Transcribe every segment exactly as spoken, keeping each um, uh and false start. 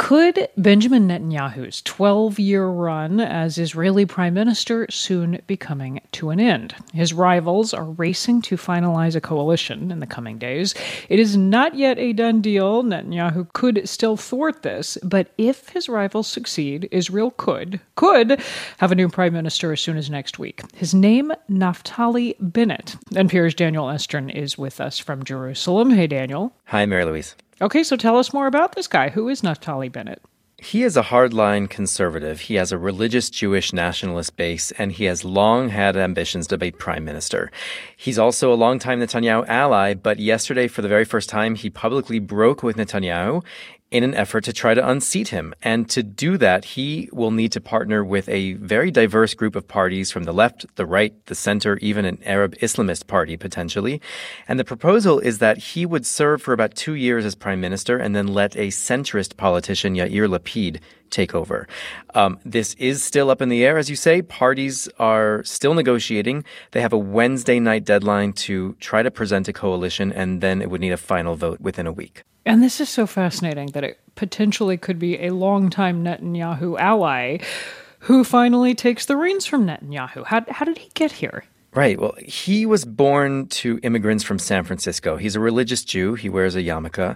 Could Benjamin Netanyahu's twelve-year run as Israeli prime minister soon be coming to an end? His rivals are racing to finalize a coalition in the coming days. It is not yet a done deal. Netanyahu could still thwart this, but if his rivals succeed, Israel could, could have a new prime minister as soon as next week. His name, Naftali Bennett. N P R's Daniel Estrin is with us from Jerusalem. Hey, Daniel. Hi, Mary Louise. Okay, so tell us more about this guy. Who is Naftali Bennett? He is a hardline conservative. He has a religious Jewish nationalist base, and he has long had ambitions to be prime minister. He's also a longtime Netanyahu ally, but yesterday, for the very first time, he publicly broke with Netanyahu in an effort to try to unseat him. And to do that, he will need to partner with a very diverse group of parties from the left, the right, the center, even an Arab Islamist party, potentially. And the proposal is that he would serve for about two years as prime minister and then let a centrist politician, Yair Lapid, take over. Um, this is still up in the air, as you say. Parties are still negotiating. They have a Wednesday night deadline to try to present a coalition, and then it would need a final vote within a week. And this is so fascinating that it potentially could be a longtime Netanyahu ally who finally takes the reins from Netanyahu. How, how did he get here? Right. Well, he was born to immigrants from San Francisco. He's a religious Jew. He wears a yarmulke.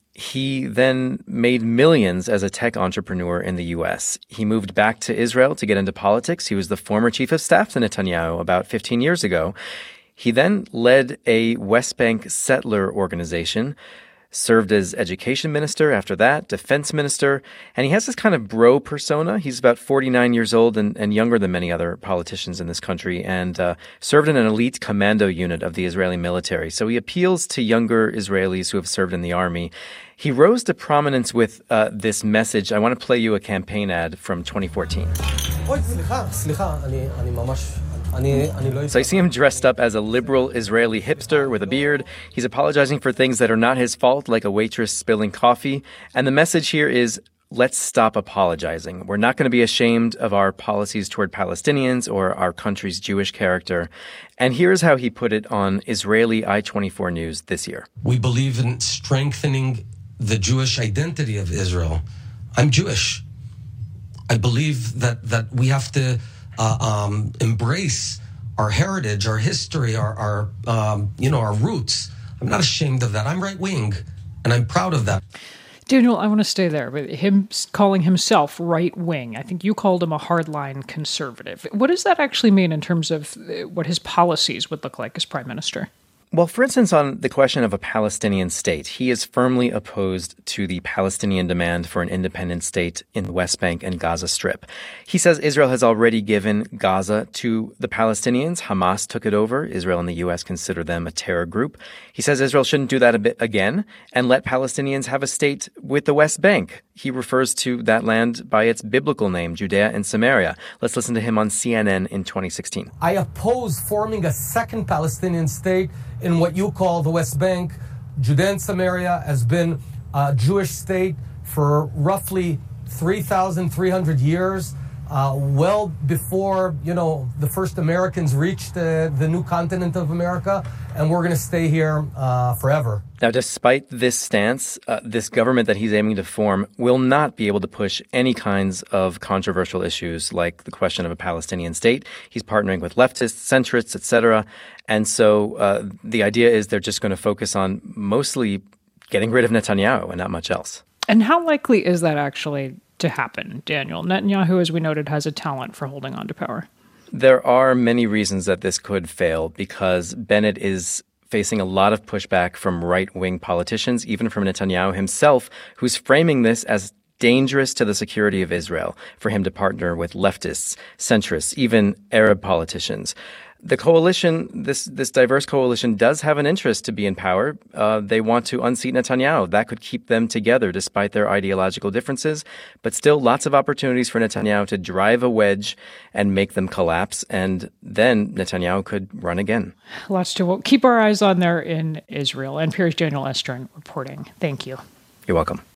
He then made millions as a tech entrepreneur in the U S. He moved back to Israel to get into politics. He was the former chief of staff to Netanyahu about fifteen years ago. He then led a West Bank settler organization, served as education minister after that, defense minister, and he has this kind of bro persona. He's about forty-nine years old and, and younger than many other politicians in this country, and uh, served in an elite commando unit of the Israeli military. So he appeals to younger Israelis who have served in the army. He rose to prominence with uh, this message. I want to play you a campaign ad from twenty fourteen. So I see him dressed up as a liberal Israeli hipster with a beard. He's apologizing for things that are not his fault, like a waitress spilling coffee. And the message here is, let's stop apologizing. We're not going to be ashamed of our policies toward Palestinians or our country's Jewish character. And here's how he put it on Israeli I twenty-four News this year. We believe in strengthening the Jewish identity of Israel. I'm Jewish. I believe that, that we have to Uh, um, embrace our heritage, our history, our, our um, you know, our roots. I'm not ashamed of that. I'm right wing, and I'm proud of that. Daniel, I want to stay there, but him calling himself right wing, I think you called him a hardline conservative. What does that actually mean in terms of what his policies would look like as prime minister? Well, for instance, on the question of a Palestinian state, he is firmly opposed to the Palestinian demand for an independent state in the West Bank and Gaza Strip. He says Israel has already given Gaza to the Palestinians. Hamas took it over. Israel and the U S consider them a terror group. He says Israel shouldn't do that a bit again and let Palestinians have a state with the West Bank. He refers to that land by its biblical name, Judea and Samaria. Let's listen to him on C N N in twenty sixteen. I oppose forming a second Palestinian state in what you call the West Bank. Judea and Samaria has been a Jewish state for roughly three thousand three hundred years, uh, well before, you know, the first Americans reached uh, the new continent of America, and we're going to stay here uh, forever. Now, despite this stance, uh, this government that he's aiming to form will not be able to push any kinds of controversial issues like the question of a Palestinian state. He's partnering with leftists, centrists, et cetera. And so uh, the idea is they're just going to focus on mostly getting rid of Netanyahu and not much else. And how likely is that actually to happen, Daniel? Netanyahu, as we noted, has a talent for holding on to power. There are many reasons that this could fail because Bennett is facing a lot of pushback from right-wing politicians, even from Netanyahu himself, who's framing this as dangerous to the security of Israel for him to partner with leftists, centrists, even Arab politicians. The coalition, this this diverse coalition, does have an interest to be in power. Uh, they want to unseat Netanyahu. That could keep them together despite their ideological differences. But still, lots of opportunities for Netanyahu to drive a wedge and make them collapse. And then Netanyahu could run again. Lots to we'll keep our eyes on there in Israel. N P R's Daniel Estrin reporting. Thank you. You're welcome.